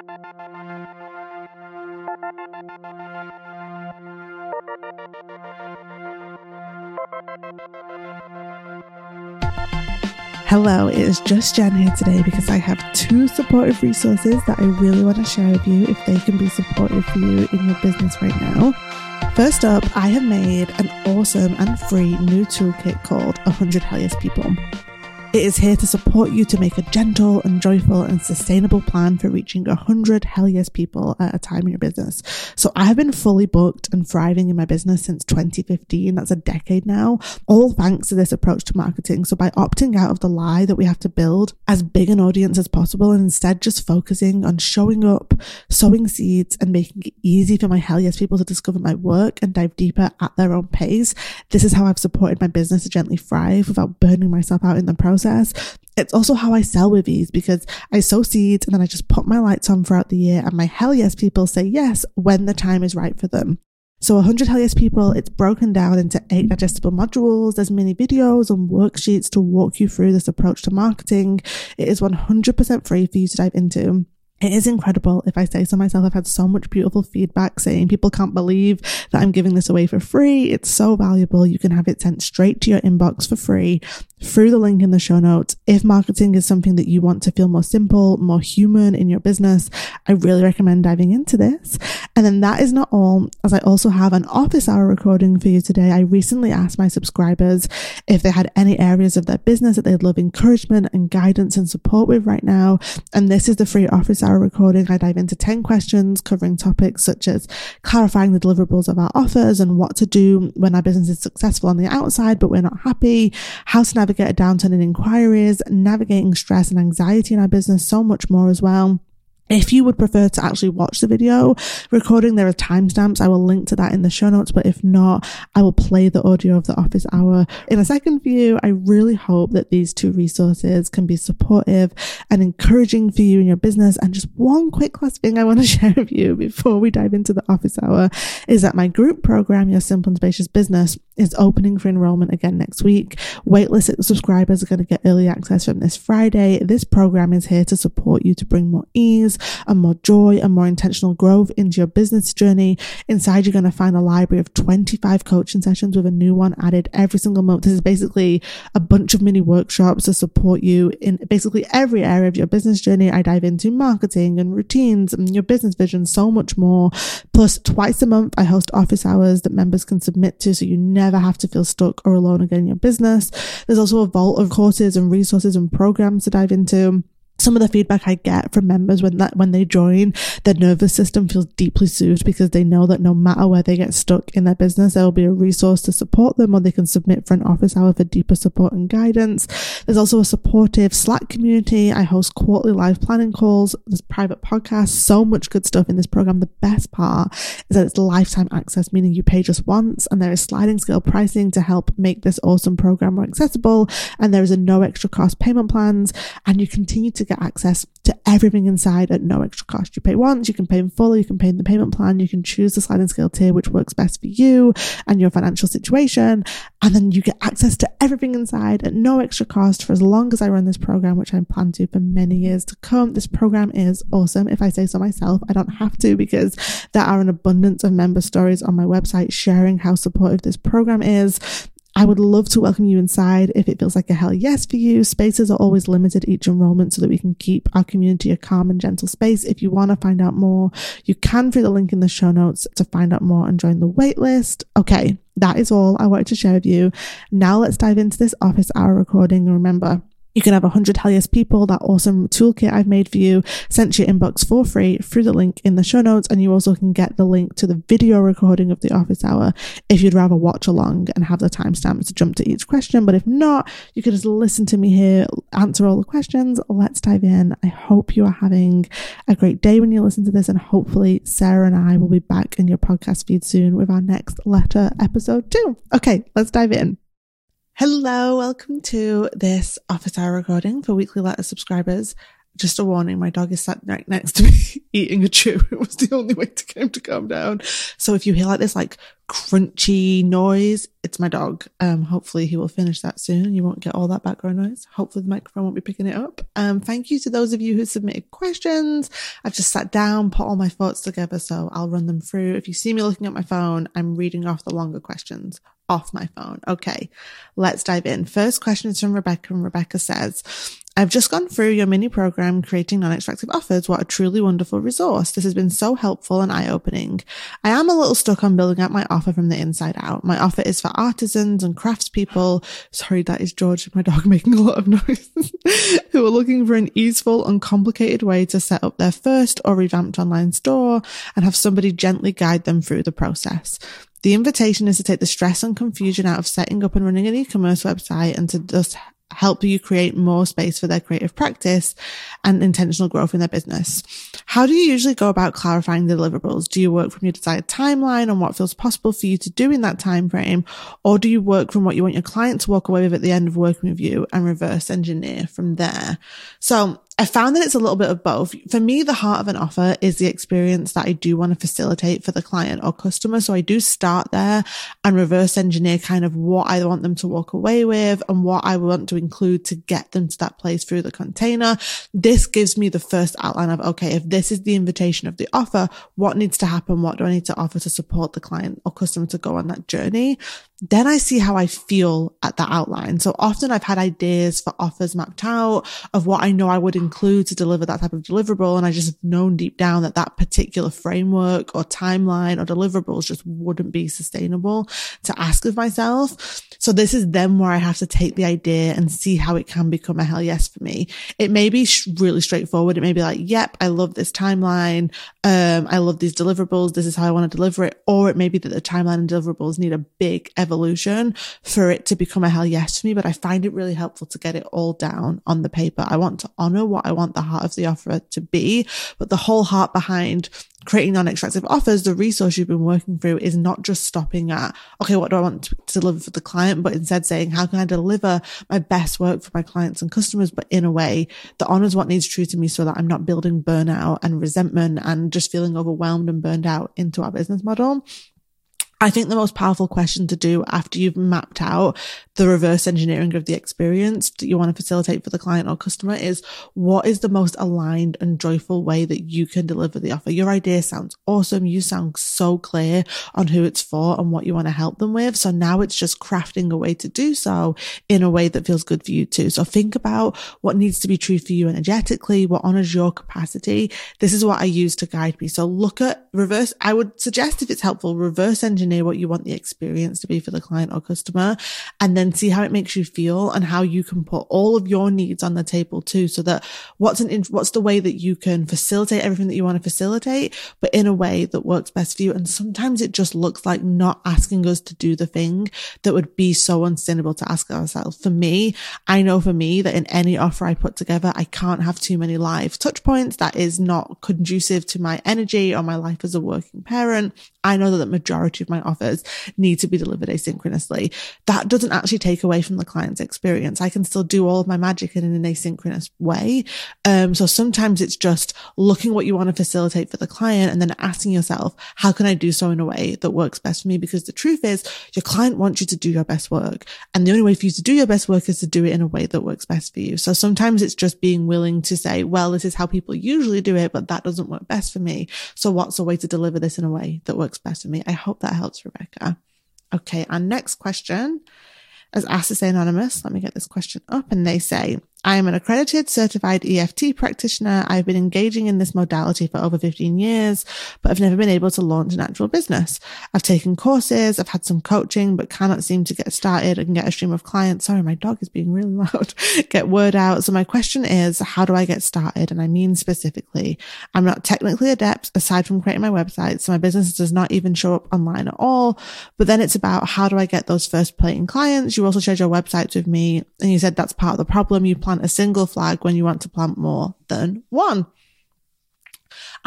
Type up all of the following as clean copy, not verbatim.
Hello, it is just Jen here today because I have two supportive resources that I really want to share with you if they can be supportive for you in your business right now. First up, I have made an awesome and free new toolkit called 100 Hell Yes People. It is here to support you to make a gentle and joyful and sustainable plan for reaching 100 Hell Yes People at a time in your business. So I have been fully booked and thriving in my business since 2015. That's a decade now, all thanks to this approach to marketing. So by opting out of the lie that we have to build as big an audience as possible and instead just focusing on showing up, sowing seeds and making it easy for my Hell Yes People to discover my work and dive deeper at their own pace, this is how I've supported my business to gently thrive without burning myself out in the process. It's also how I sell with ease because I sow seeds and then I just put my lights on throughout the year and my Hell Yes People say yes when the time is right for them. So 100 Hell Yes People, it's broken down into 8 digestible modules. There's mini videos and worksheets to walk you through this approach to marketing. It is 100% free for you to dive into. It is incredible. If I say so myself, I've had so much beautiful feedback saying people can't believe that I'm giving this away for free. It's so valuable. You can have it sent straight to your inbox for free through the link in the show notes. If marketing is something that you want to feel more simple, more human in your business, I really recommend diving into this. And then that is not all, as I also have an office hour recording for you today. I recently asked my subscribers if they had any areas of their business that they'd love encouragement and guidance and support with right now. And this is the free office hour recording. I dive into 10 questions covering topics such as clarifying the deliverables of our offers and what to do when our business is successful on the outside but we're not happy, how to navigate a downturn in inquiries, navigating stress and anxiety in our business, so much more as well. If you would prefer to actually watch the video recording, there are timestamps. I will link to that in the show notes, but if not, I will play the audio of the office hour in a second for you. I really hope that these two resources can be supportive and encouraging for you in your business. And just one quick last thing I want to share with you before we dive into the office hour is that my group program, Your Simple and Spacious Business, is opening for enrollment again next week. Waitlist subscribers are going to get early access from this Friday. This program is here to support you to bring more ease and more joy and more intentional growth into your business journey. Inside, you're going to find a library of 25 coaching sessions with a new one added every single month. This is basically a bunch of mini workshops to support you in basically every area of your business journey. I dive into marketing and routines and your business vision, so much more. Plus, twice a month, I host office hours that members can submit to, so you never have to feel stuck or alone again in your business. There's also a vault of courses and resources and programs to dive into. Some of the feedback I get from members when they join, their nervous system feels deeply soothed because they know that no matter where they get stuck in their business, there will be a resource to support them, or they can submit for an office hour for deeper support and guidance. There's also a supportive Slack community. I host quarterly live planning calls. There's private podcasts, so much good stuff in this program. The best part is that it's lifetime access, meaning you pay just once, and there is sliding scale pricing to help make this awesome program more accessible. And there is a no extra cost payment plans, and you continue to get access to everything inside at no extra cost. You pay once, you can pay in full, you can pay in the payment plan, you can choose the sliding scale tier which works best for you and your financial situation, and then you get access to everything inside at no extra cost for as long as I run this program, which I plan to for many years to come. This program is awesome. If I say so myself, I don't have to, because there are an abundance of member stories on my website sharing how supportive this program is. I would love to welcome you inside if it feels like a hell yes for you. Spaces are always limited each enrollment so that we can keep our community a calm and gentle space. If you want to find out more, you can through the link in the show notes to find out more and join the wait list. Okay, that is all I wanted to share with you. Now let's dive into this office hour recording. And remember, you can have 100 Hell Yes People, that awesome toolkit I've made for you, sent to your inbox for free through the link in the show notes. And you also can get the link to the video recording of the office hour if you'd rather watch along and have the timestamps to jump to each question. But if not, you can just listen to me here, answer all the questions. Let's dive in. I hope you are having a great day when you listen to this. And hopefully Sarah and I will be back in your podcast feed soon with our next letter episode 2. Okay, let's dive in. Hello, welcome to this office hour recording for weekly letter subscribers. Just a warning, my dog is sat right next to me eating a chew. It was the only way to get him to calm down. So if you hear like this, like crunchy noise. It's my dog. Hopefully he will finish that soon and you won't get all that background noise. Hopefully the microphone won't be picking it up. Thank you to those of you who submitted questions. I've just sat down, put all my thoughts together, so I'll run them through. If you see me looking at my phone, I'm reading off the longer questions off my phone. Okay, let's dive in. First question is from Rebecca, and Rebecca says, I've just gone through your mini program, Creating Non-Extractive Offers. What a truly wonderful resource. This has been so helpful and eye-opening. I am a little stuck on building out my offer from the inside out. My offer is for artisans and craftspeople. Sorry, that is George, my dog, making a lot of noise, who are looking for an easeful, uncomplicated way to set up their first or revamped online store and have somebody gently guide them through the process. The invitation is to take the stress and confusion out of setting up and running an e-commerce website and to just help you create more space for their creative practice and intentional growth in their business. How do you usually go about clarifying the deliverables? Do you work from your desired timeline on what feels possible for you to do in that time frame? Or do you work from what you want your client to walk away with at the end of working with you and reverse engineer from there? So I found that it's a little bit of both. For me, the heart of an offer is the experience that I do want to facilitate for the client or customer. So I do start there and reverse engineer kind of what I want them to walk away with and what I want to include to get them to that place through the container. This gives me the first outline of, okay, if this is the invitation of the offer, what needs to happen? What do I need to offer to support the client or customer to go on that journey? Then I see how I feel at that outline. So often I've had ideas for offers mapped out of what I know I would include to deliver that type of deliverable. And I just have known deep down that that particular framework or timeline or deliverables just wouldn't be sustainable to ask of myself. So this is then where I have to take the idea and see how it can become a hell yes for me. It may be really straightforward. It may be like, yep, I love this timeline. I love these deliverables. This is how I want to deliver it. Or it may be that the timeline and deliverables need a big evolution for it to become a hell yes for me. But I find it really helpful to get it all down on the paper. I want to honor what I want the heart of the offer to be, but the whole heart behind Creating Non-Extractive Offers, the resource you've been working through, is not just stopping at, okay, what do I want to deliver for the client, but instead saying, how can I deliver my best work for my clients and customers, but in a way that honors what needs true to me so that I'm not building burnout and resentment and just feeling overwhelmed and burned out into our business model. I think the most powerful question to do after you've mapped out the reverse engineering of the experience that you want to facilitate for the client or customer is, what is the most aligned and joyful way that you can deliver the offer? Your idea sounds awesome. You sound so clear on who it's for and what you want to help them with. So now it's just crafting a way to do so in a way that feels good for you too. So think about what needs to be true for you energetically, what honors your capacity. This is what I use to guide me. So look at reverse. I would suggest, if it's helpful, reverse engineer what you want the experience to be for the client or customer, and then see how it makes you feel and how you can put all of your needs on the table too, so that what's the way that you can facilitate everything that you want to facilitate, but in a way that works best for you. And sometimes it just looks like not asking us to do the thing that would be so unsustainable to ask ourselves. For me, I know for me that in any offer I put together, I can't have too many live touch points. That is not conducive to my energy or my life as a working parent. I know that the majority of my offers need to be delivered asynchronously. That doesn't actually take away from the client's experience. I can still do all of my magic in an asynchronous way. So sometimes it's just looking what you want to facilitate for the client and then asking yourself, how can I do so in a way that works best for me? Because the truth is, your client wants you to do your best work. And the only way for you to do your best work is to do it in a way that works best for you. So sometimes it's just being willing to say, well, this is how people usually do it, but that doesn't work best for me. So what's a way to deliver this in a way that works best for me? I hope that helps, Rebecca. Okay, our next question is asked to stay anonymous. Let me get this question up. And they say, I am an accredited certified EFT practitioner. I've been engaging in this modality for over 15 years, but I've never been able to launch an actual business. I've taken courses, I've had some coaching, but cannot seem to get started and get a stream of clients. Sorry, my dog is being really loud. Get word out. So my question is, how do I get started? And I mean specifically, I'm not technically adept aside from creating my website. So my business does not even show up online at all. But then it's about, how do I get those first paying clients? You also shared your websites with me and you said that's part of the problem. You plant a single flag when you want to plant more than one.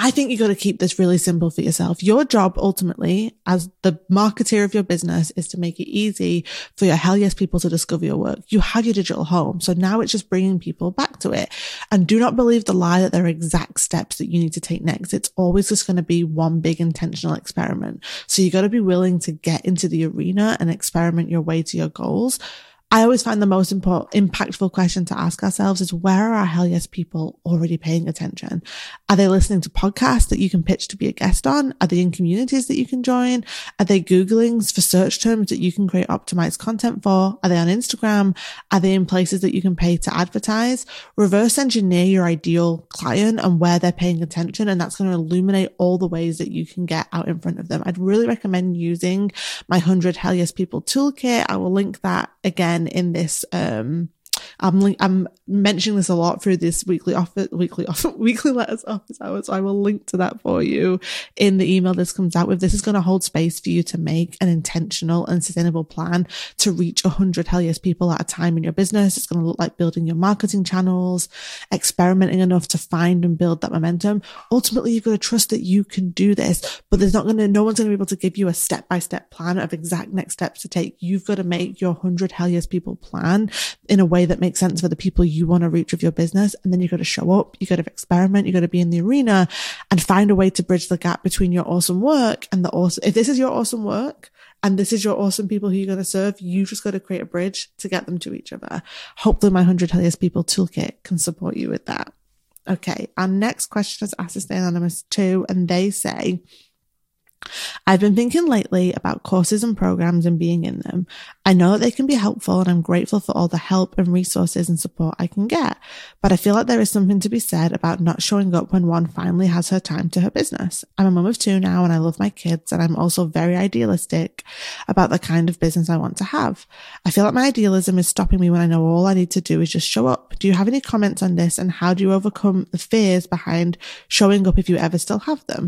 I think you got to keep this really simple for yourself. Your job ultimately as the marketeer of your business is to make it easy for your hell yes people to discover your work. You have your digital home. So now it's just bringing people back to it. And do not believe the lie that there are exact steps that you need to take next. It's always just going to be one big intentional experiment. So you got to be willing to get into the arena and experiment your way to your goals. I always find the most impactful question to ask ourselves is, where are our hell yes people already paying attention? Are they listening to podcasts that you can pitch to be a guest on? Are they in communities that you can join? Are they Googling for search terms that you can create optimized content for? Are they on Instagram? Are they in places that you can pay to advertise? Reverse engineer your ideal client and where they're paying attention. And that's going to illuminate all the ways that you can get out in front of them. I'd really recommend using my 100 Hell Yes People toolkit. I will link that again in this, I'm mentioning this a lot through this weekly letters office hours. So I will link to that for you in the email this comes out with. This is going to hold space for you to make an intentional and sustainable plan to reach 100 hell yes people at a time in your business. It's going to look like building your marketing channels, experimenting enough to find and build that momentum. Ultimately, you've got to trust that you can do this, but no one's going to be able to give you a step-by-step plan of exact next steps to take. You've got to make your 100 hell yes people plan in a way that makes sense for the people you want to reach with your business. And then you've got to show up, you got to experiment, you got to be in the arena and find a way to bridge the gap between your awesome work and if this is your awesome work and this is your awesome people who you're going to serve, you just got to create a bridge to get them to each other. Hopefully my 100 Hell Yes People toolkit can support you with that. Okay. Our next question is asked to stay anonymous too. And they say, I've been thinking lately about courses and programs and being in them. I know that they can be helpful and I'm grateful for all the help and resources and support I can get, but I feel like there is something to be said about not showing up when one finally has her time to her business. I'm a mum of 2 now and I love my kids, and I'm also very idealistic about the kind of business I want to have. I feel like my idealism is stopping me when I know all I need to do is just show up. Do you have any comments on this, and how do you overcome the fears behind showing up if you ever still have them?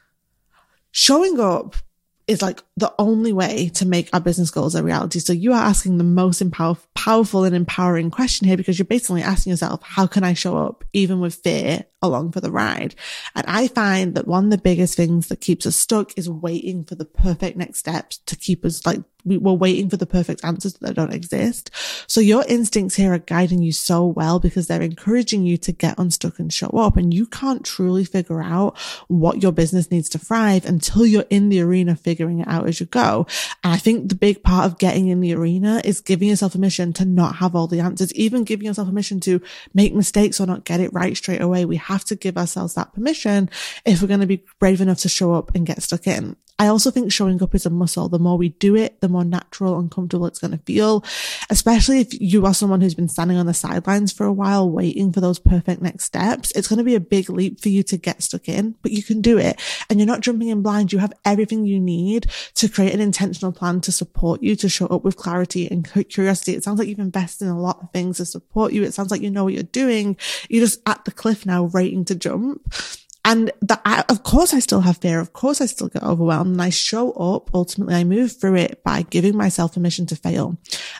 Showing up is like the only way to make our business goals a reality. So you are asking the most powerful and empowering question here, because you're basically asking yourself, how can I show up even with fear along for the ride? And I find that one of the biggest things that keeps us stuck is waiting for the perfect next steps to keep us like, we're waiting for the perfect answers that don't exist. So your instincts here are guiding you so well because they're encouraging you to get unstuck and show up. And you can't truly figure out what your business needs to thrive until you're in the arena figuring it out as you go. And I think the big part of getting in the arena is giving yourself permission to not have all the answers, even giving yourself permission to make mistakes or not get it right straight away. We have to give ourselves that permission if we're going to be brave enough to show up and get stuck in. I also think showing up is a muscle. The more we do it, the more natural and comfortable it's going to feel, especially if you are someone who's been standing on the sidelines for a while, waiting for those perfect next steps. It's going to be a big leap for you to get stuck in, but you can do it. And you're not jumping in blind. You have everything you need to create an intentional plan to support you, to show up with clarity and curiosity. It sounds like you've invested in a lot of things to support you. It sounds like you know what you're doing. You're just at the cliff now, waiting to jump. And of course I still have fear. Of course I still get overwhelmed, and I show up. Ultimately, I move through it by giving myself permission to fail.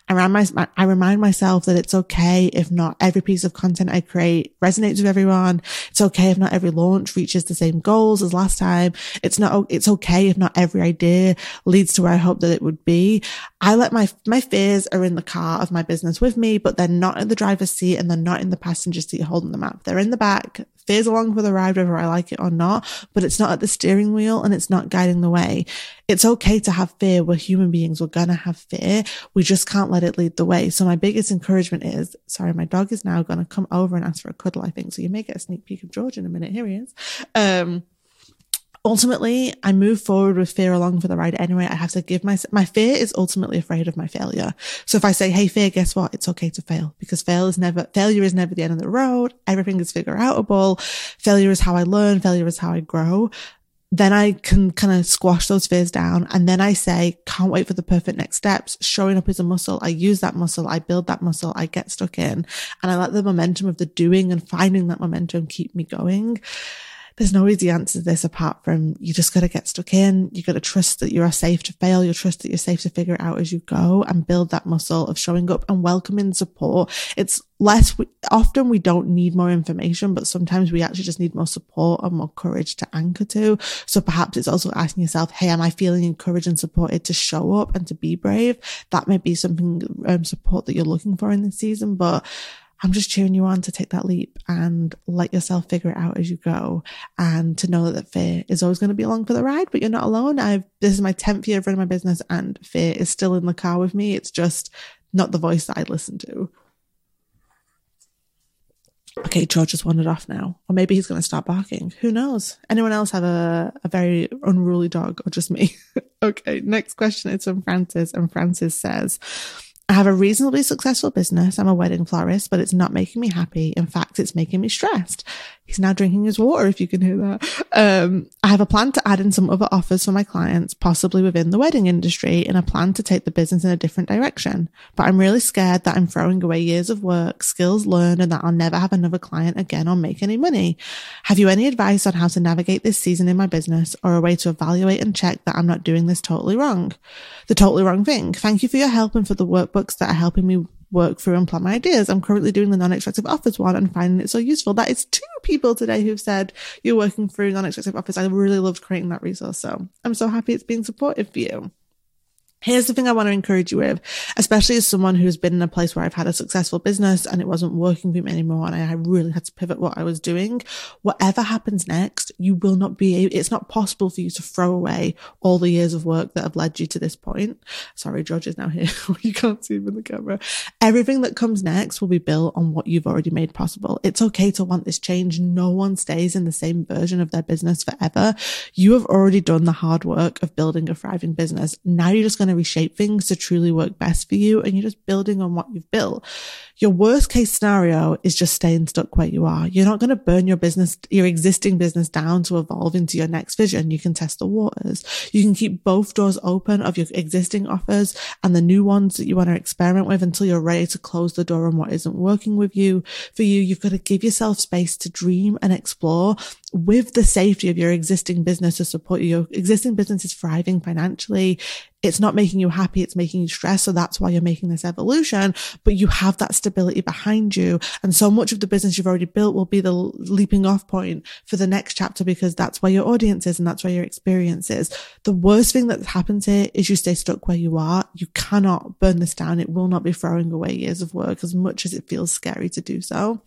I remind myself that it's okay if not every piece of content I create resonates with everyone. It's okay if not every launch reaches the same goals as last time. It's okay if not every idea leads to where I hope that it would be. I let my fears are in the car of my business with me, but they're not in the driver's seat and they're not in the passenger seat holding them up. They're in the back. Fears along for the ride, whether I like it or not, but it's not at the steering wheel and it's not guiding the way. It's okay to have fear. We're human beings. We're going to have fear. We just can't let it lead the way. So my biggest encouragement is, sorry, my dog is now going to come over and ask for a cuddle, I think. So you may get a sneak peek of George in a minute. Here he is. Ultimately, I move forward with fear along for the ride anyway. I have to give my fear is ultimately afraid of my failure. So if I say, hey, fear, guess what? It's okay to fail, because failure is never the end of the road. Everything is figure outable. Failure is how I learn. Failure is how I grow. Then I can kind of squash those fears down. And then I say, can't wait for the perfect next steps. Showing up is a muscle. I use that muscle. I build that muscle. I get stuck in, and I let the momentum of the doing and finding that momentum keep me going. There's no easy answer to this apart from you just got to get stuck in. You got to trust that you are safe to fail. You trust that you're safe to figure it out as you go and build that muscle of showing up and welcoming support. It's often we don't need more information, but sometimes we actually just need more support and more courage to anchor to. So perhaps it's also asking yourself, hey, am I feeling encouraged and supported to show up and to be brave? That may be something, support that you're looking for in this season, but I'm just cheering you on to take that leap and let yourself figure it out as you go, and to know that fear is always going to be along for the ride, but you're not alone. This is my 10th year of running my business and fear is still in the car with me. It's just not the voice that I listen to. Okay, George has wandered off now. Or maybe he's going to start barking. Who knows? Anyone else have a very unruly dog, or just me? Okay, next question is from Francis, and Francis says, I have a reasonably successful business. I'm a wedding florist, but it's not making me happy. In fact, it's making me stressed. He's now drinking his water, if you can hear that. I have a plan to add in some other offers for my clients, possibly within the wedding industry, and a plan to take the business in a different direction. But I'm really scared that I'm throwing away years of work, skills learned, and that I'll never have another client again or make any money. Have you any advice on how to navigate this season in my business, or a way to evaluate and check that I'm not doing this totally wrong? The totally wrong thing. Thank you for your help and for the workbooks that are helping me work through and plan my ideas. I'm currently doing the non-extractive offers one and finding it so useful. That is 2 people today who've said you're working through non-extractive offers. I really loved creating that resource. So I'm so happy it's being supportive for you. Here's the thing I want to encourage you with, especially as someone who's been in a place where I've had a successful business and it wasn't working for me anymore and I really had to pivot what I was doing. Whatever happens next, you will not it's not possible for you to throw away all the years of work that have led you to this point. Sorry, George is now here. You can't see him in the camera. Everything that comes next will be built on what you've already made possible. It's okay to want this change. No one stays in the same version of their business forever. You have already done the hard work of building a thriving business. Now you're just going to reshape things to truly work best for you, and you're just building on what you've built. Your worst case scenario is just staying stuck where you are. You're not going to burn your existing business down to evolve into your next vision. You can test the waters. You can keep both doors open of your existing offers and the new ones that you want to experiment with until you're ready to close the door on what isn't working with you. For you, you've got to give yourself space to dream and explore with the safety of your existing business to support you. Your existing business is thriving financially. It's not making you happy. It's making you stressed. So that's why you're making this evolution, but you have that stability behind you. And so much of the business you've already built will be the leaping off point for the next chapter, because that's where your audience is and that's where your experience is. The worst thing that happens here is you stay stuck where you are. You cannot burn this down. It will not be throwing away years of work, as much as it feels scary to do so.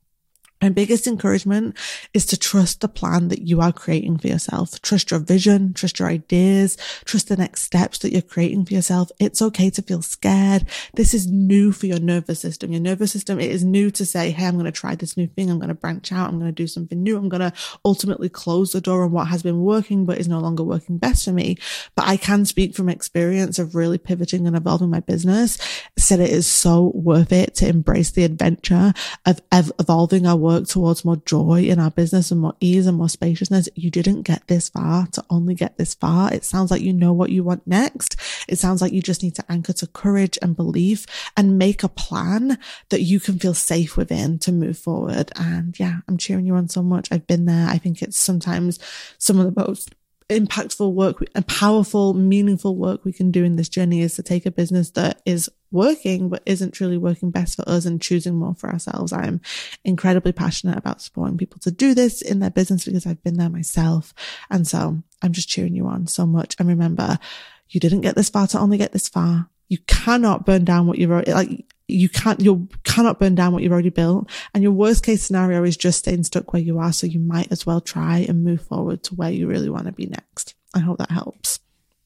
My biggest encouragement is to trust the plan that you are creating for yourself. Trust your vision, trust your ideas, trust the next steps that you're creating for yourself. It's okay to feel scared. This is new for your nervous system. Your nervous system, it is new to say, hey, I'm going to try this new thing. I'm going to branch out. I'm going to do something new. I'm going to ultimately close the door on what has been working, but is no longer working best for me. But I can speak from experience of really pivoting and evolving my business. Said it is so worth it to embrace the adventure of evolving our work towards more joy in our business and more ease and more spaciousness. You didn't get this far to only get this far. It sounds like you know what you want next. It sounds like you just need to anchor to courage and belief and make a plan that you can feel safe within to move forward. And yeah, I'm cheering you on so much. I've been there. I think it's sometimes some of the most impactful work and powerful, meaningful work we can do in this journey is to take a business that is working but isn't truly working best for us and choosing more for ourselves. I'm incredibly passionate about supporting people to do this in their business because I've been there myself. And so I'm just cheering you on so much. And remember, you didn't get this far to only get this far. You cannot burn down what you've already, you cannot burn down what you've already built. And your worst case scenario is just staying stuck where you are. So you might as well try and move forward to where you really want to be next. I hope that helps.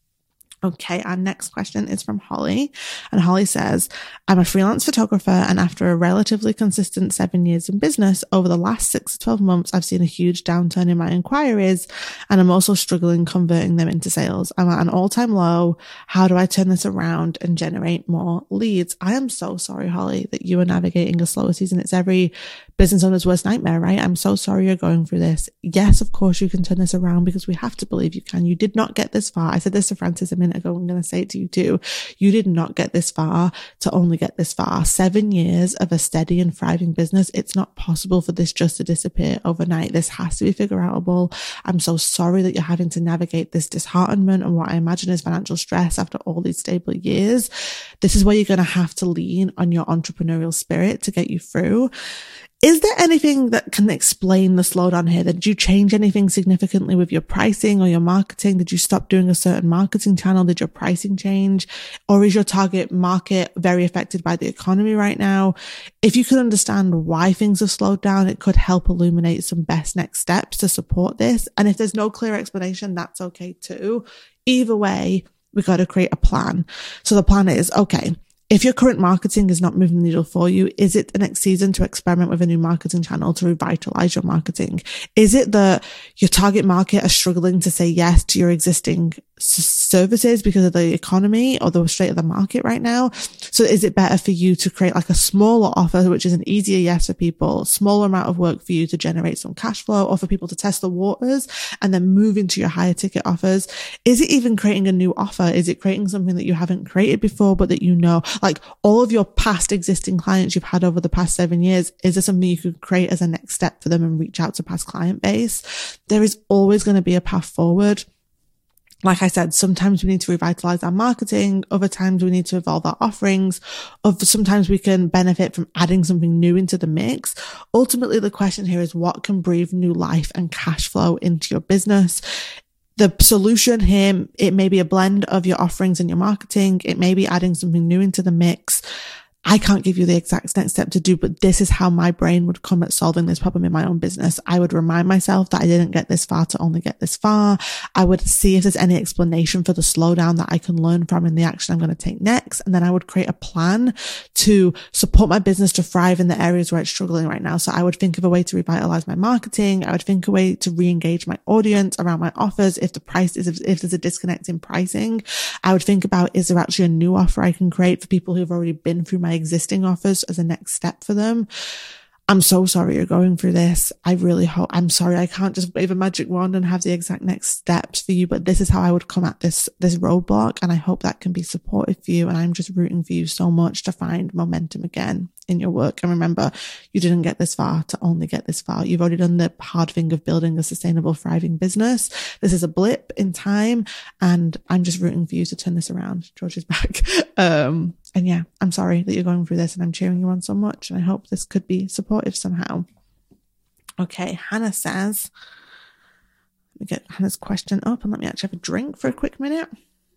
Okay, our next question is from Holly. And Holly says, I'm a freelance photographer, and after a relatively consistent 7 years in business, over the last 6 to 12 months, I've seen a huge downturn in my inquiries And I'm also struggling converting them into sales. I'm at an all-time low. How do I turn this around and generate more leads? I am so sorry, Holly, that you are navigating a slower season. It's every business owner's worst nightmare, right? I'm so sorry you're going through this. Yes, of course you can turn this around, because we have to believe you can. You did not get this far. I said this to Francis a minute ago. I'm going to say it to you too. You did not get this far to only get this far. 7 years of a steady and thriving business. It's not possible for this just to disappear overnight. This has to be figure outable. I'm so sorry that you're having to navigate this disheartenment and what I imagine is financial stress after all these stable years. This is where you're going to have to lean on your entrepreneurial spirit to get you through. Is there anything that can explain the slowdown here? Did you change anything significantly with your pricing or your marketing? Did you stop doing a certain marketing channel? Did your pricing change? Or is your target market very affected by the economy right now? If you could understand why things have slowed down, it could help illuminate some best next steps to support this. And if there's no clear explanation, that's okay too. Either way, we got to create a plan. So the plan is, okay, if your current marketing is not moving the needle for you, is it the next season to experiment with a new marketing channel to revitalize your marketing? Is it that your target market are struggling to say yes to your existing services because of the economy or the state of the market right now? So is it better for you to create like a smaller offer, which is an easier yes for people, smaller amount of work for you to generate some cash flow, or for people to test the waters and then move into your higher ticket offers? Is it even creating a new offer? Is it creating something that you haven't created before, but that you know, like all of your past existing clients you've had over the past 7 years, is there something you could create as a next step for them and reach out to past client base? There is always going to be a path forward. Like I said, sometimes we need to revitalize our marketing. Other times we need to evolve our offerings. Sometimes we can benefit from adding something new into the mix. Ultimately, the question here is what can breathe new life and cash flow into your business? The solution here, it may be a blend of your offerings and your marketing. It may be adding something new into the mix. I can't give you the exact next step to do, but this is how my brain would come at solving this problem in my own business. I would remind myself that I didn't get this far to only get this far. I would see if there's any explanation for the slowdown that I can learn from in the action I'm going to take next. And then I would create a plan to support my business to thrive in the areas where it's struggling right now. So I would think of a way to revitalize my marketing. I would think of a way to re-engage my audience around my offers. If there's a disconnect in pricing, I would think about, is there actually a new offer I can create for people who've already been through my existing offers as a next step for them? I'm so sorry you're going through this. I really hope, I'm sorry I can't just wave a magic wand and have the exact next steps for you, but this is how I would come at this roadblock, and I hope that can be supportive for you. And I'm just rooting for you so much to find momentum again in your work. And remember, you didn't get this far to only get this far. You've already done the hard thing of building a sustainable, thriving business. This is a blip in time, and I'm just rooting for you to turn this around. George is back. And yeah, I'm sorry that you're going through this, and I'm cheering you on so much. And I hope this could be supportive somehow. Okay. Hannah says, let me get Hannah's question up and let me actually have a drink for a quick minute.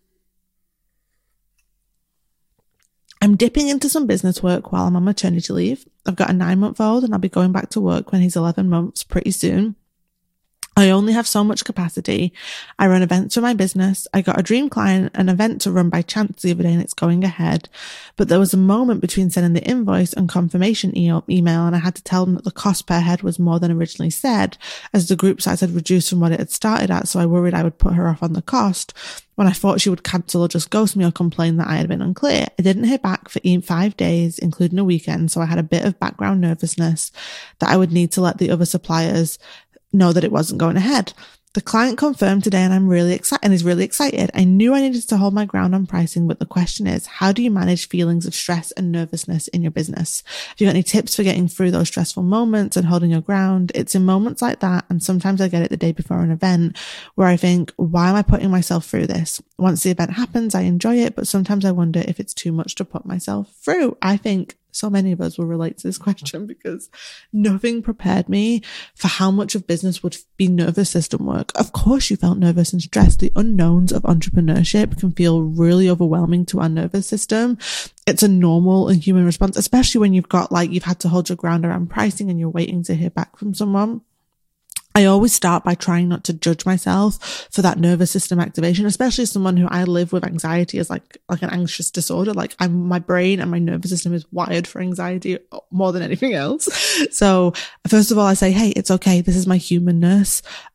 I'm dipping into some business work while I'm on maternity leave. I've got a 9-month-old and I'll be going back to work when he's 11 months pretty soon. I only have so much capacity. I run events for my business. I got a dream client, an event to run by chance the other day, and it's going ahead. But there was a moment between sending the invoice and confirmation email, and I had to tell them that the cost per head was more than originally said, as the group size had reduced from what it had started at, so I worried I would put her off on the cost. When I thought she would cancel or just ghost me or complain that I had been unclear. I didn't hear back for 5 days, including a weekend, so I had a bit of background nervousness that I would need to let the other suppliers know that it wasn't going ahead. The client confirmed today and I'm really excited and is really excited. I knew I needed to hold my ground on pricing, but the question is, how do you manage feelings of stress and nervousness in your business? Have you got any tips for getting through those stressful moments and holding your ground? It's in moments like that, and sometimes I get it the day before an event, where I think, why am I putting myself through this? Once the event happens, I enjoy it, but sometimes I wonder if it's too much to put myself through. I think so many of us will relate to this question because nothing prepared me for how much of business would be nervous system work. Of course you felt nervous and stressed. The unknowns of entrepreneurship can feel really overwhelming to our nervous system. It's a normal and human response, especially when you've had to hold your ground around pricing and you're waiting to hear back from someone. I always start by trying not to judge myself for that nervous system activation, especially as someone who I live with anxiety as like an anxious disorder. Like my brain and my nervous system is wired for anxiety more than anything else. So first of all, I say, hey, it's okay. This is my humanness.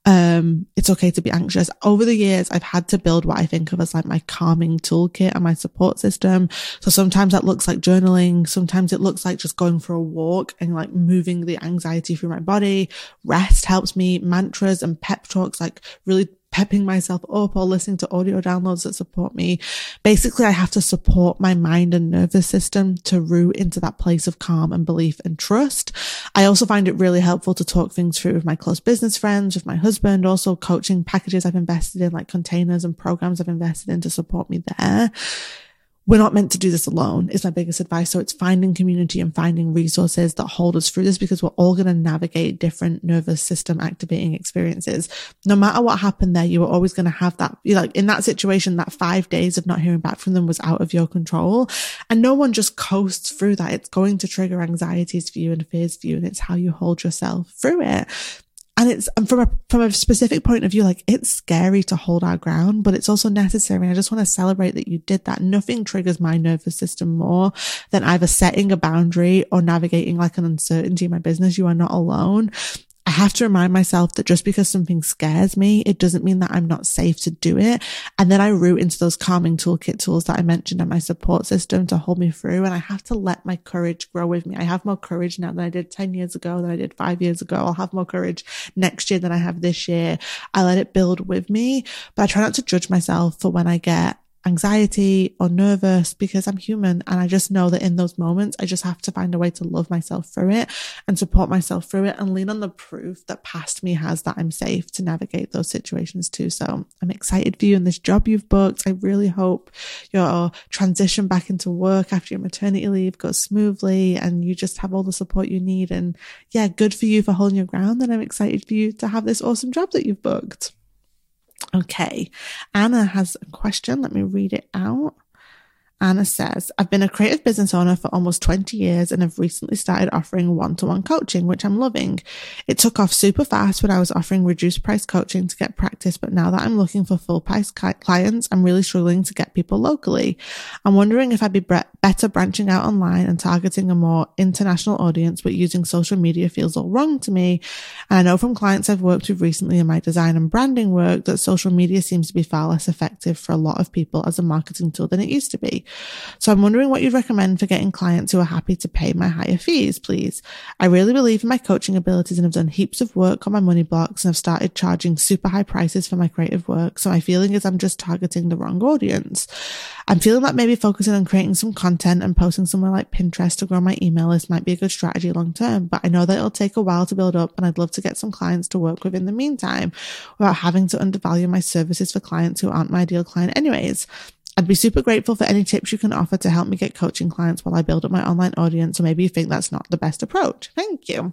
It's okay to be anxious. Over the years, I've had to build what I think of as like my calming toolkit and my support system. So sometimes that looks like journaling. Sometimes it looks like just going for a walk and like moving the anxiety through my body. Rest helps me. Mantras and pep talks, like really pepping myself up, or listening to audio downloads that support me. Basically, I have to support my mind and nervous system to root into that place of calm and belief and trust. I also find it really helpful to talk things through with my close business friends, with my husband, also coaching packages I've invested in, like containers and programs I've invested in to support me there. We're not meant to do this alone is my biggest advice. So it's finding community and finding resources that hold us through this, because we're all going to navigate different nervous system activating experiences. No matter what happened there, you were always going to have that, like in that situation, that 5 days of not hearing back from them was out of your control, and no one just coasts through that. It's going to trigger anxieties for you and fears for you, and it's how you hold yourself through it. And from a specific point of view, like it's scary to hold our ground, but it's also necessary. And I just want to celebrate that you did that. Nothing triggers my nervous system more than either setting a boundary or navigating like an uncertainty in my business. You are not alone. I have to remind myself that just because something scares me, it doesn't mean that I'm not safe to do it. And then I root into those calming toolkit tools that I mentioned and my support system to hold me through. And I have to let my courage grow with me. I have more courage now than I did 10 years ago, than I did 5 years ago. I'll have more courage next year than I have this year. I let it build with me, but I try not to judge myself for when I get anxiety or nervous, because I'm human. And I just know that in those moments, I just have to find a way to love myself through it and support myself through it and lean on the proof that past me has that I'm safe to navigate those situations too. So I'm excited for you in this job you've booked. I really hope your transition back into work after your maternity leave goes smoothly and you just have all the support you need. And yeah, good for you for holding your ground. And I'm excited for you to have this awesome job that you've booked. Okay, Anna has a question. Let me read it out. Anna says, I've been a creative business owner for almost 20 years and have recently started offering one-to-one coaching, which I'm loving. It took off super fast when I was offering reduced price coaching to get practice, but now that I'm looking for full price clients, I'm really struggling to get people locally. I'm wondering if I'd be better branching out online and targeting a more international audience, but using social media feels all wrong to me. And I know from clients I've worked with recently in my design and branding work that social media seems to be far less effective for a lot of people as a marketing tool than it used to be. So I'm wondering what you'd recommend for getting clients who are happy to pay my higher fees, please. I really believe in my coaching abilities and have done heaps of work on my money blocks and have started charging super high prices for my creative work. So my feeling is I'm just targeting the wrong audience. I'm feeling that maybe focusing on creating some content and posting somewhere like Pinterest to grow my email list might be a good strategy long term, but I know that it'll take a while to build up and I'd love to get some clients to work with in the meantime without having to undervalue my services for clients who aren't my ideal client anyways. I'd be super grateful for any tips you can offer to help me get coaching clients while I build up my online audience, or maybe you think that's not the best approach. Thank you.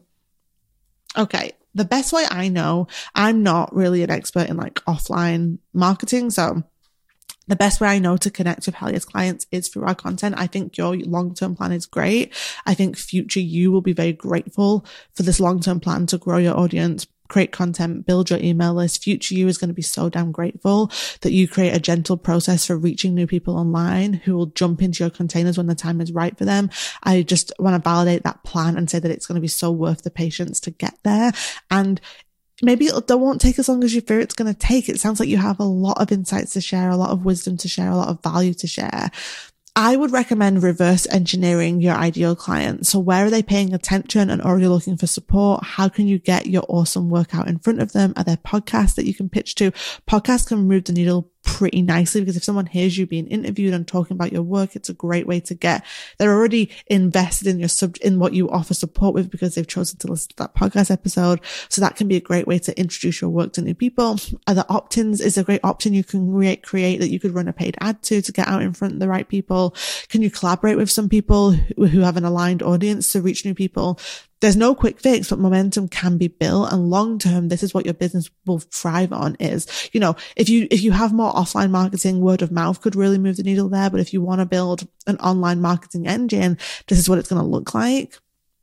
Okay. The best way I know, I'm not really an expert in like offline marketing. So the best way I know to connect with Hellia's clients is through our content. I think your long-term plan is great. I think future you will be very grateful for this long-term plan to grow your audience, create content, build your email list. Future you is going to be so damn grateful that you create a gentle process for reaching new people online who will jump into your containers when the time is right for them. I just want to validate that plan and say that it's going to be so worth the patience to get there. And maybe it won't take as long as you fear it's going to take. It sounds like you have a lot of insights to share, a lot of wisdom to share, a lot of value to share. I would recommend reverse engineering your ideal client. So where are they paying attention and already looking for support? How can you get your awesome work out in front of them? Are there podcasts that you can pitch to? Podcasts can move the needle pretty nicely because if someone hears you being interviewed and talking about your work, it's a great way to get, they're already invested in in what you offer support with because they've chosen to listen to that podcast episode. So that can be a great way to introduce your work to new people. Other opt-ins is a great option you can create that you could run a paid ad to get out in front of the right people. Can you collaborate with some people who have an aligned audience to reach new people? There's no quick fix, but momentum can be built. And long term, this is what your business will thrive on is, you know, if you have more offline marketing, word of mouth could really move the needle there. But if you want to build an online marketing engine, this is what it's going to look like.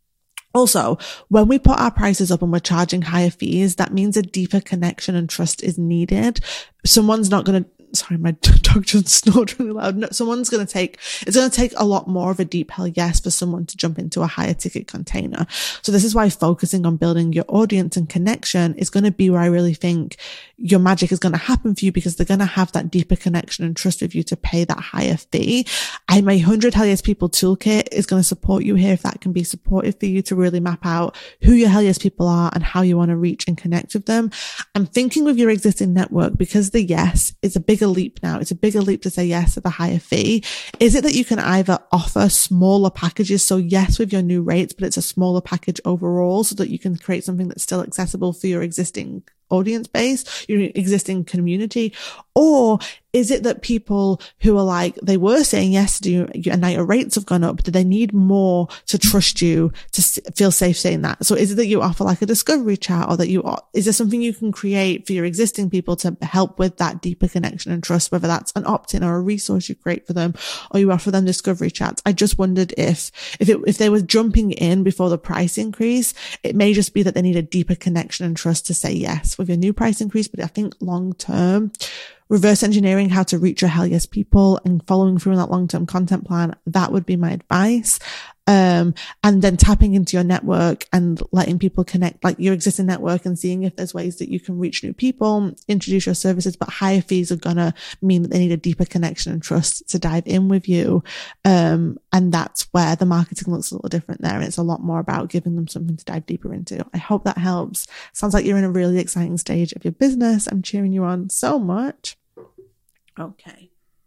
Also, when we put our prices up and we're charging higher fees, that means a deeper connection and trust is needed. Someone's not going to sorry, my dog just snored really loud. No, it's going to take a lot more of a deep hell yes for someone to jump into a higher ticket container. So this is why focusing on building your audience and connection is going to be where I really think your magic is going to happen for you, because they're going to have that deeper connection and trust with you to pay that higher fee. My 100 Hell Yes People toolkit is going to support you here if that can be supportive for you to really map out who your Hell Yes People are and how you want to reach and connect with them. I'm thinking with your existing network, because the yes is a bigger leap now. It's a bigger leap to say yes at the higher fee. Is it that you can either offer smaller packages? So yes, with your new rates, but it's a smaller package overall so that you can create something that's still accessible for your existing audience base, your existing community? Or is it that people who are like, they were saying yes to you and now your rates have gone up, do they need more to trust you to feel safe saying that? So is it that you offer like a discovery chat, or that is there something you can create for your existing people to help with that deeper connection and trust, whether that's an opt-in or a resource you create for them, or you offer them discovery chats? I just wondered if they were jumping in before the price increase, it may just be that they need a deeper connection and trust to say yes with your new price increase. But I think long term, reverse engineering how to reach your Hell Yes People and following through on that long-term content plan, that would be my advice. And then tapping into your network and letting people connect, like your existing network, and seeing if there's ways that you can reach new people, introduce your services, but higher fees are gonna mean that they need a deeper connection and trust to dive in with you. And that's where the marketing looks a little different there. And it's a lot more about giving them something to dive deeper into. I hope that helps. Sounds like you're in a really exciting stage of your business. I'm cheering you on so much. Okay.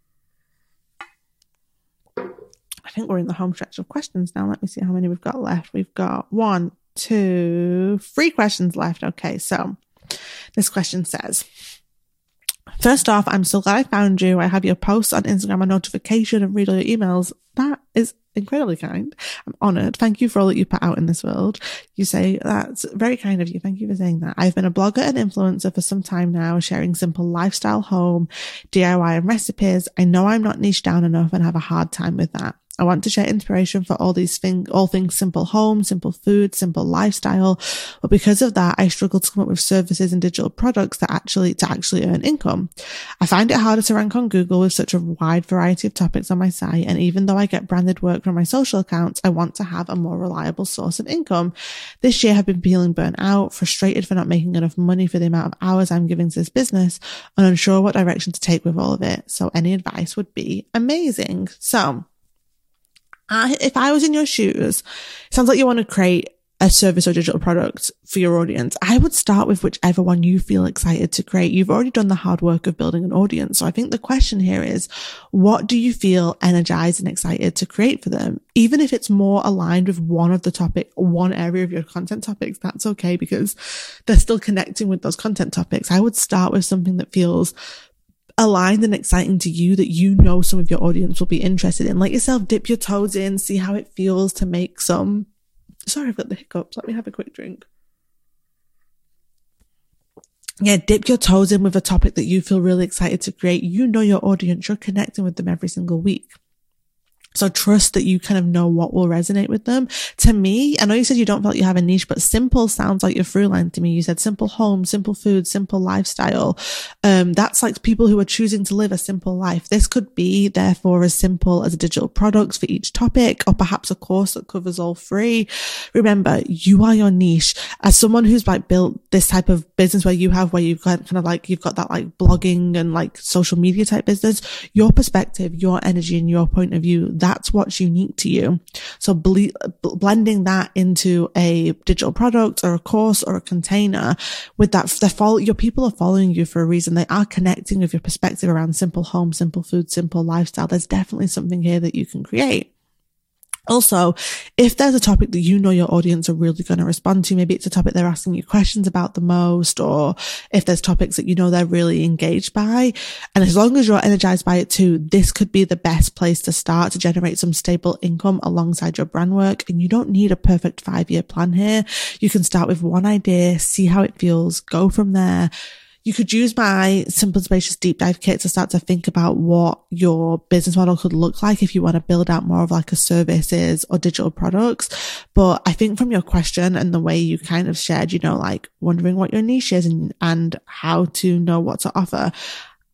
I think we're in the home stretch of questions now. Let me see how many we've got left. We've got 1, 2, 3 questions left. Okay, so this question says, first off, I'm so glad I found you. I have your posts on Instagram and notification and read all your emails. That is incredibly kind. I'm honored. Thank you for all that you put out in this world. You say that's very kind of you. Thank you for saying that. I've been a blogger and influencer for some time now, sharing simple lifestyle, home, DIY and recipes. I know I'm not niche down enough and have a hard time with that. I want to share inspiration for all things simple home, simple food, simple lifestyle. But because of that, I struggle to come up with services and digital products that actually earn income. I find it harder to rank on Google with such a wide variety of topics on my site. And even though I get branded work from my social accounts, I want to have a more reliable source of income. This year I've been feeling burnt out, frustrated for not making enough money for the amount of hours I'm giving to this business, and unsure what direction to take with all of it. So any advice would be amazing. So, if I was in your shoes, it sounds like you want to create a service or digital product for your audience. I would start with whichever one you feel excited to create. You've already done the hard work of building an audience. So I think the question here is, what do you feel energized and excited to create for them? Even if it's more aligned with one area of your content topics, that's okay, because they're still connecting with those content topics. I would start with something that feels aligned and exciting to you, that you know some of your audience will be interested in. Let yourself dip your toes in, see how it feels to make some. Sorry, I've got the hiccups. Let me have a quick drink. Yeah, dip your toes in with a topic that you feel really excited to create. You know your audience. You're connecting with them every single week. So trust that you kind of know what will resonate with them. To me, I know you said you don't feel like you have a niche, but simple sounds like your through line to me. You said simple home, simple food, simple lifestyle. That's like people who are choosing to live a simple life. This could be therefore as simple as a digital product for each topic, or perhaps a course that covers all 3. Remember, you are your niche. As someone who's like built this type of business where you've got that like blogging and like social media type business, your perspective, your energy and your point of view, that's what's unique to you. So blending that into a digital product or a course or a container with that, your people are following you for a reason. They are connecting with your perspective around simple home, simple food, simple lifestyle. There's definitely something here that you can create. Also, if there's a topic that you know your audience are really going to respond to, maybe it's a topic they're asking you questions about the most, or if there's topics that you know they're really engaged by, and as long as you're energized by it too, this could be the best place to start to generate some stable income alongside your brand work. And you don't need a perfect 5-year plan here. You can start with one idea, see how it feels, go from there. You could use my Simple and Spacious Deep Dive Kit to start to think about what your business model could look like if you want to build out more of like a services or digital products. But I think from your question and the way you kind of shared, like wondering what your niche is and how to know what to offer,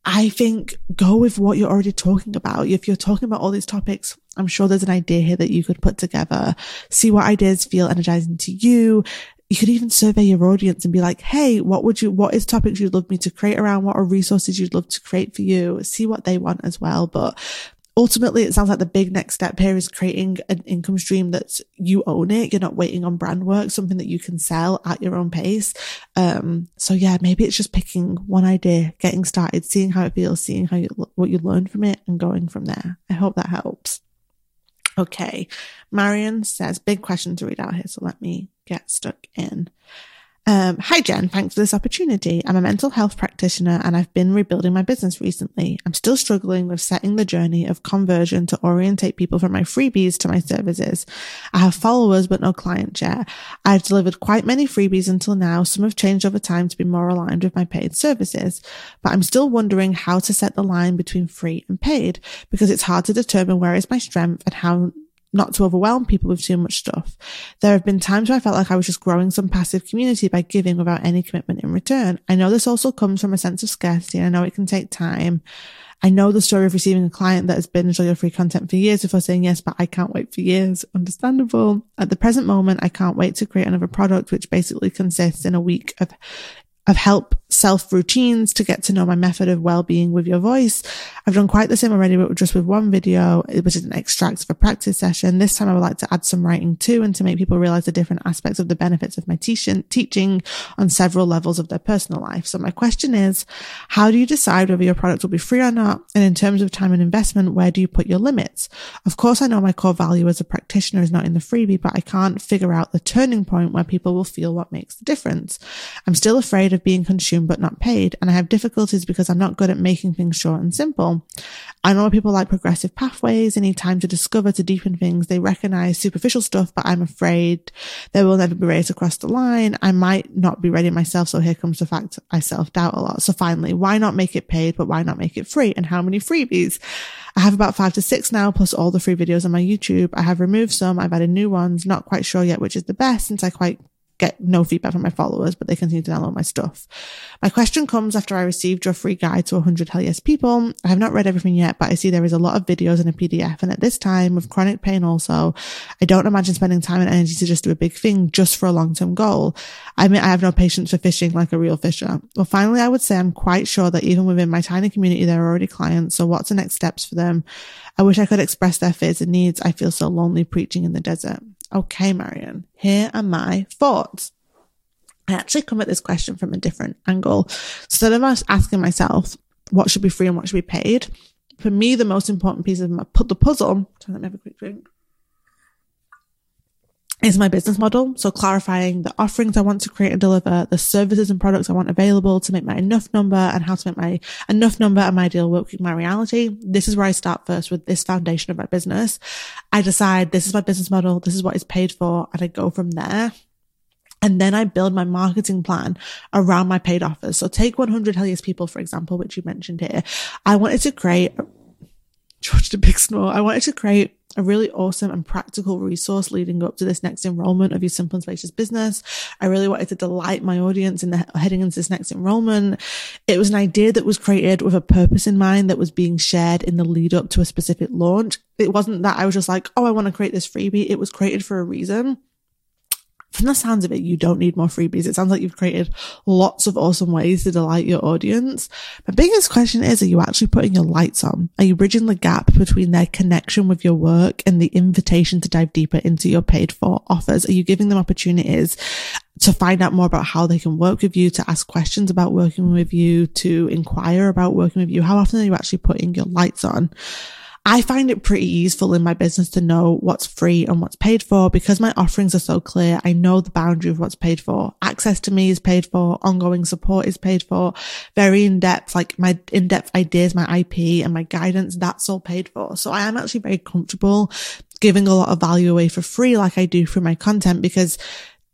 I think go with what you're already talking about. If you're talking about all these topics, I'm sure there's an idea here that you could put together. See what ideas feel energizing to you. You could even survey your audience and be like, hey, what is topics you'd love me to create around? What are resources you'd love to create for you? See what they want as well. But ultimately, it sounds like the big next step here is creating an income stream that's you own it. You're not waiting on brand work, something that you can sell at your own pace. So yeah, maybe it's just picking one idea, getting started, seeing how it feels, seeing what you learn from it and going from there. I hope that helps. Okay. Marion says, big question to read out here. So let me get stuck in. Hi Jen, thanks for this opportunity. I'm a mental health practitioner and I've been rebuilding my business recently. I'm still struggling with setting the journey of conversion to orientate people from my freebies to my services. I have followers but no client yet. I've delivered quite many freebies until now. Some have changed over time to be more aligned with my paid services, but I'm still wondering how to set the line between free and paid because it's hard to determine where is my strength and how not to overwhelm people with too much stuff. There have been times where I felt like I was just growing some passive community by giving without any commitment in return. I know this also comes from a sense of scarcity and I know it can take time. I know the story of receiving a client that has binged all your free content for years before saying yes, but I can't wait for years. Understandable. At the present moment, I can't wait to create another product, which basically consists in a week of help self routines to get to know my method of well-being with your voice. I've done quite the same already, but just with one video, which is an extract of a practice session. This time I would like to add some writing too, and to make people realize the different aspects of the benefits of my teaching on several levels of their personal life. So my question is, how do you decide whether your product will be free or not? And in terms of time and investment, where do you put your limits? Of course, I know my core value as a practitioner is not in the freebie, but I can't figure out the turning point where people will feel what makes the difference. I'm still afraid of being consumed but not paid, and I have difficulties because I'm not good at making things short and simple. I know people like progressive pathways and need time to discover, to deepen things. They recognize superficial stuff, but I'm afraid they will never be ready to cross the line. I might not be ready myself, so here comes the fact I self-doubt a lot. So finally, why not make it paid, but why not make it free? And how many freebies? I have about 5 to 6 now, plus all the free videos on my YouTube. I have removed some, I've added new ones, not quite sure yet which is the best since I quite get no feedback from my followers, but they continue to download my stuff. My question comes after I received your free guide to 100 Hell Yes People. I have not read everything yet, but I see there is a lot of videos in a PDF. And at this time, with chronic pain also, I don't imagine spending time and energy to just do a big thing just for a long-term goal. I admit I have no patience for fishing like a real fisher. Well, finally, I would say I'm quite sure that even within my tiny community, there are already clients. So what's the next steps for them? I wish I could express their fears and needs. I feel so lonely preaching in the desert. Okay, Marion, here are my thoughts. I actually come at this question from a different angle. Instead of asking myself what should be free and what should be paid, for me, the most important piece of the puzzle, let me have a quick drink, is my business model. So clarifying the offerings I want to create and deliver, the services and products I want available to make my enough number, and how to make my enough number and my ideal work with my reality. This is where I start first with this foundation of my business. I decide this is my business model, this is what is paid for, and I go from there. And then I build my marketing plan around my paid offers. So take 100 Hell Yes People, for example, which you mentioned here. I wanted to create a really awesome and practical resource leading up to this next enrollment of your Simple and Spacious business. I really wanted to delight my audience in heading into this next enrollment. It was an idea that was created with a purpose in mind that was being shared in the lead up to a specific launch. It wasn't that I was just like, oh, I want to create this freebie. It was created for a reason. From the sounds of it, you don't need more freebies. It sounds like you've created lots of awesome ways to delight your audience. My biggest question is, are you actually putting your lights on? Are you bridging the gap between their connection with your work and the invitation to dive deeper into your paid for offers? Are you giving them opportunities to find out more about how they can work with you, to ask questions about working with you, to inquire about working with you? How often are you actually putting your lights on? I find it pretty useful in my business to know what's free and what's paid for because my offerings are so clear. I know the boundary of what's paid for. Access to me is paid for. Ongoing support is paid for. Very in-depth, like my in-depth ideas, my IP and my guidance, that's all paid for. So I am actually very comfortable giving a lot of value away for free like I do for my content because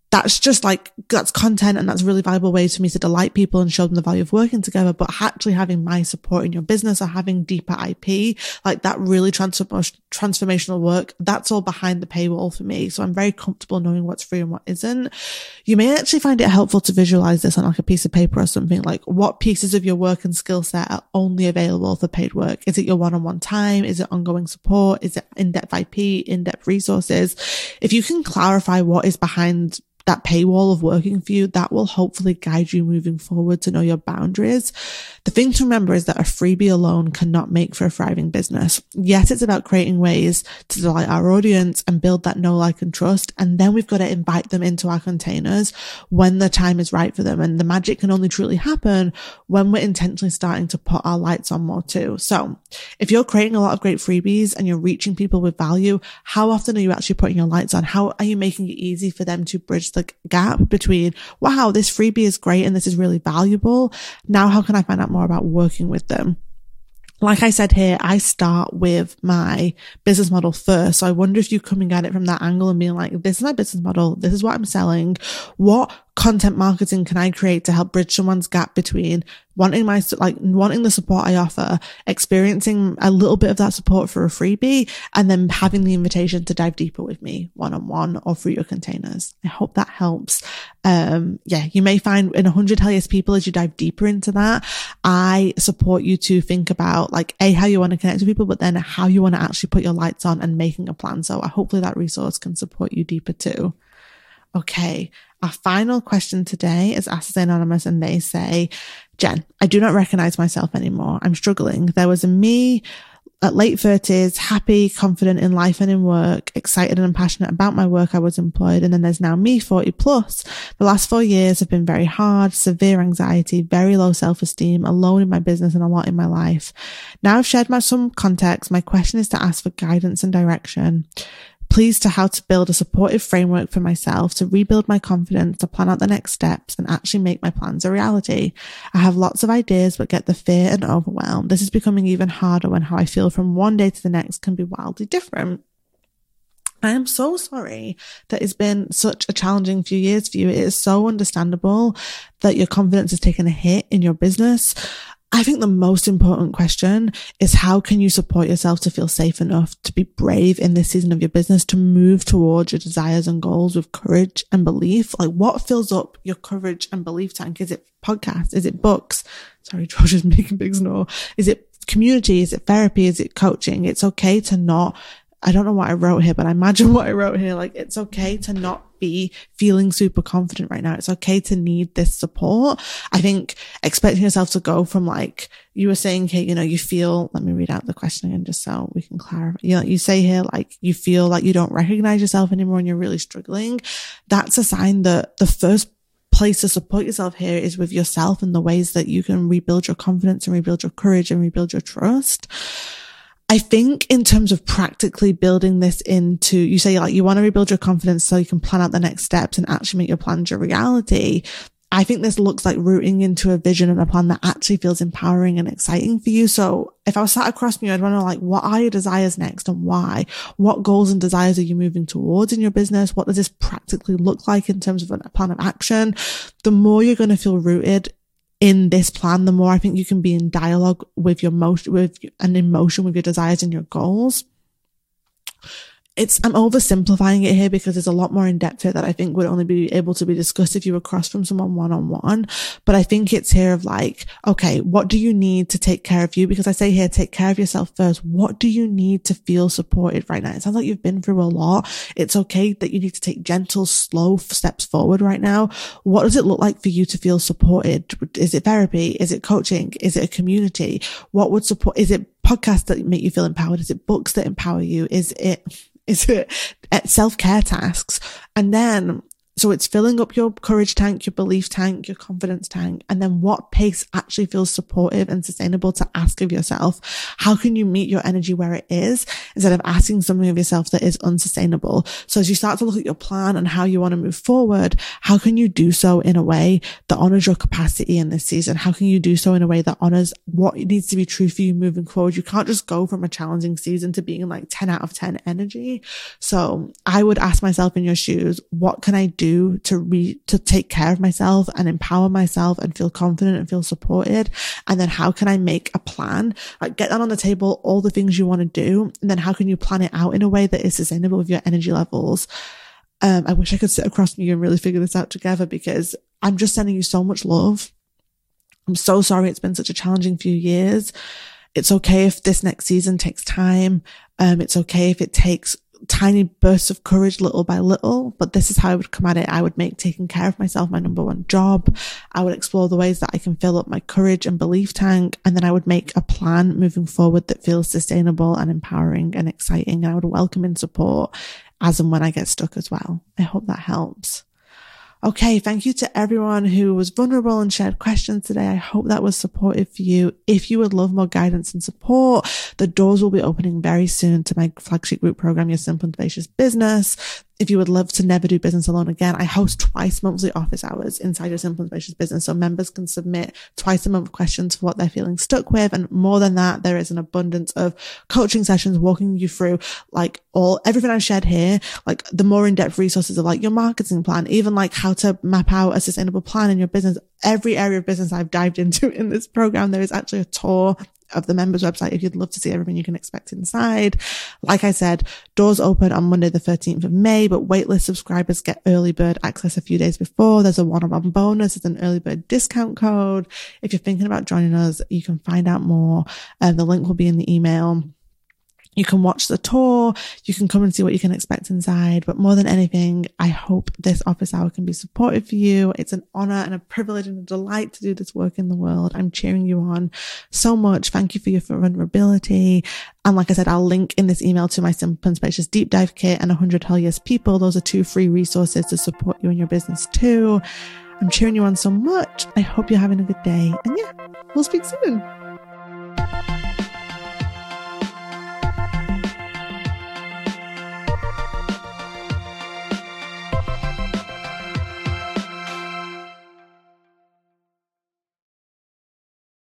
that's just like, that's content and that's really valuable ways for me to delight people and show them the value of working together. But actually having my support in your business or having deeper IP, like that really transformational work, that's all behind the paywall for me. So I'm very comfortable knowing what's free and what isn't. You may actually find it helpful to visualize this on like a piece of paper or something, like what pieces of your work and skill set are only available for paid work. Is it your one-on-one time? Is it ongoing support? Is it in-depth IP, in-depth resources? If you can clarify what is behind that paywall of working for you, that will hopefully guide you moving forward to know your boundaries. The thing to remember is that a freebie alone cannot make for a thriving business. Yes, it's about creating ways to delight our audience and build that know, like, and trust. And then we've got to invite them into our containers when the time is right for them. And the magic can only truly happen when we're intentionally starting to put our lights on more too. So if you're creating a lot of great freebies and you're reaching people with value, how often are you actually putting your lights on? How are you making it easy for them to bridge the gap between, wow, this freebie is great and this is really valuable. Now, how can I find out more about working with them? Like I said here, I start with my business model first. So I wonder if you're coming at it from that angle and being like, this is my business model. This is what I'm selling. What content marketing can I create to help bridge someone's gap between wanting the support I offer, experiencing a little bit of that support for a freebie, and then having the invitation to dive deeper with me one-on-one or through your containers. I hope that helps. You may find in 100 Hell Yes People, as you dive deeper into that, I support you to think about like how you want to connect with people, but then how you want to actually put your lights on and making a plan. So hopefully that resource can support you deeper too. Okay. Our final question today is asked as anonymous, and they say, Jen, I do not recognize myself anymore. I'm struggling. There was a me at late 30s, happy, confident in life and in work, excited and passionate about my work. I was employed. And then there's now me, 40 plus. The last 4 years have been very hard, severe anxiety, very low self-esteem, alone in my business and a lot in my life. Now I've shared some context. My question is to ask for guidance and direction. Please, to how to build a supportive framework for myself, to rebuild my confidence, to plan out the next steps and actually make my plans a reality. I have lots of ideas, but get the fear and overwhelm. This is becoming even harder when how I feel from one day to the next can be wildly different. I am so sorry that it's been such a challenging few years for you. It is so understandable that your confidence has taken a hit in your business. I think the most important question is, how can you support yourself to feel safe enough to be brave in this season of your business, to move towards your desires and goals with courage and belief? Like, what fills up your courage and belief tank? Is it podcasts? Is it books? Sorry, Josh is making a big snore. Is it community? Is it therapy? Is it coaching? It's okay to not, I don't know what I wrote here, but I imagine what I wrote here. Like, it's okay to not be feeling super confident right now. It's okay to need this support. I think expecting yourself to go from, like you were saying here, you feel, let me read out the question again just so we can clarify. You say here, like, you feel like you don't recognize yourself anymore and you're really struggling. That's a sign that the first place to support yourself here is with yourself and the ways that you can rebuild your confidence and rebuild your courage and rebuild your trust. I think in terms of practically building this into, you say like you want to rebuild your confidence so you can plan out the next steps and actually make your plans your reality. I think this looks like rooting into a vision and a plan that actually feels empowering and exciting for you. So if I was sat across from you, I'd want to know, like, what are your desires next and why? What goals and desires are you moving towards in your business? What does this practically look like in terms of a plan of action? The more you're going to feel rooted in this plan, the more I think you can be in dialogue with your motion, with your desires and your goals. I'm oversimplifying it here because there's a lot more in depth here that I think would only be able to be discussed if you were across from someone one-on-one. But I think it's here of like, okay, what do you need to take care of you? Because I say here, take care of yourself first. What do you need to feel supported right now? It sounds like you've been through a lot. It's okay that you need to take gentle, slow steps forward right now. What does it look like for you to feel supported? Is it therapy? Is it coaching? Is it a community? What would support? Is it podcasts that make you feel empowered? Is it books that empower you? Is it self-care tasks? And then, so it's filling up your courage tank, your belief tank, your confidence tank. And then what pace actually feels supportive and sustainable to ask of yourself? How can you meet your energy where it is instead of asking something of yourself that is unsustainable? So as you start to look at your plan and how you want to move forward, how can you do so in a way that honors your capacity in this season? How can you do so in a way that honors what needs to be true for you moving forward? You can't just go from a challenging season to being like 10 out of 10 energy. So I would ask myself in your shoes, what can I do do to take care of myself and empower myself and feel confident and feel supported? And then how can I make a plan? Like, get that on the table, all the things you want to do. And then how can you plan it out in a way that is sustainable with your energy levels? I wish I could sit across from you and really figure this out together, because I'm just sending you so much love. I'm so sorry it's been such a challenging few years. It's okay if this next season takes time. It's okay if it takes tiny bursts of courage little by little, but this is how I would come at it. I would make taking care of myself my number one job. I would explore the ways that I can fill up my courage and belief tank. And then I would make a plan moving forward that feels sustainable and empowering and exciting. And I would welcome in support as and when I get stuck as well. I hope that helps. Okay, thank you to everyone who was vulnerable and shared questions today. I hope that was supportive for you. If you would love more guidance and support, the doors will be opening very soon to my flagship group program, Your Simple and Spacious Business. If you would love to never do business alone again, I host twice monthly office hours inside Your Simple and Spacious Business. So members can submit twice a month questions for what they're feeling stuck with. And more than that, there is an abundance of coaching sessions walking you through like everything I've shared here, like the more in-depth resources of like your marketing plan, even like how to map out a sustainable plan in your business. Every area of business I've dived into in this program. There is actually a tour of the members website if you'd love to see everything you can expect inside. Like I said, doors open on Monday the 13th of May, but waitlist subscribers get early bird access a few days before. There's a one-on-one bonus. There's an early bird discount code. If you're thinking about joining us, you can find out more. The link will be in the email. You can watch the tour. You can come and see what you can expect inside. But more than anything, I hope this office hour can be supportive for you. It's an honor and a privilege and a delight to do this work in the world. I'm cheering you on so much. Thank you for your vulnerability. And like I said, I'll link in this email to my Simple and Spacious Deep Dive Kit and 100 Hell Yes People. Those are 2 free resources to support you in your business too. I'm cheering you on so much. I hope you're having a good day. And yeah, we'll speak soon.